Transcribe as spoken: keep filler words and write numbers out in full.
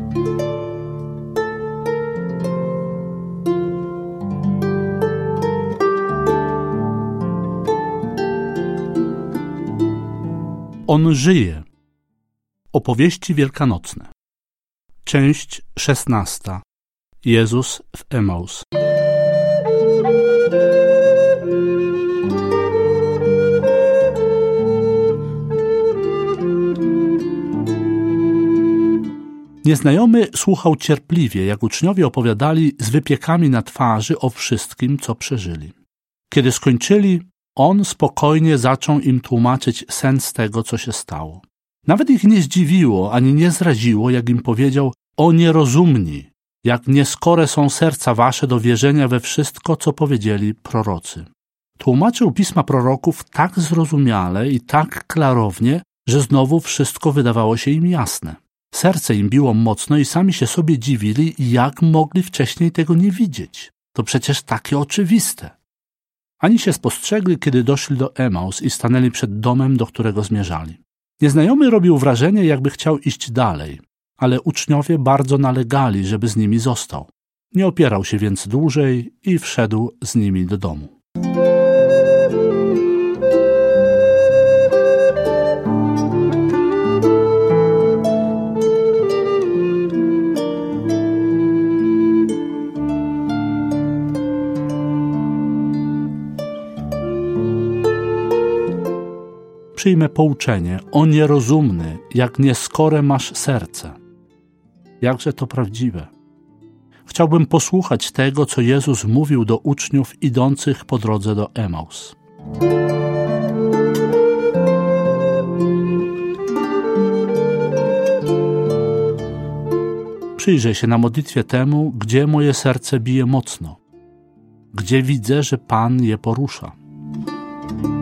On żyje. Opowieści wielkanocne. Część szesnasta. Jezus w Emaus. Nieznajomy słuchał cierpliwie, jak uczniowie opowiadali z wypiekami na twarzy o wszystkim, co przeżyli. Kiedy skończyli, on spokojnie zaczął im tłumaczyć sens tego, co się stało. Nawet ich nie zdziwiło, ani nie zraziło, jak im powiedział: o nierozumni, jak nieskore są serca wasze do wierzenia we wszystko, co powiedzieli prorocy. Tłumaczył pisma proroków tak zrozumiale i tak klarownie, że znowu wszystko wydawało się im jasne. Serce im biło mocno i sami się sobie dziwili, jak mogli wcześniej tego nie widzieć. To przecież takie oczywiste. Ani się spostrzegli, kiedy doszli do Emaus i stanęli przed domem, do którego zmierzali. Nieznajomy robił wrażenie, jakby chciał iść dalej, ale uczniowie bardzo nalegali, żeby z nimi został. Nie opierał się więc dłużej i wszedł z nimi do domu. Przyjmę pouczenie: o nierozumny, jak nieskore masz serce. Jakże to prawdziwe. Chciałbym posłuchać tego, co Jezus mówił do uczniów idących po drodze do Emaus. Przyjrzę się na modlitwie temu, gdzie moje serce bije mocno, gdzie widzę, że Pan je porusza.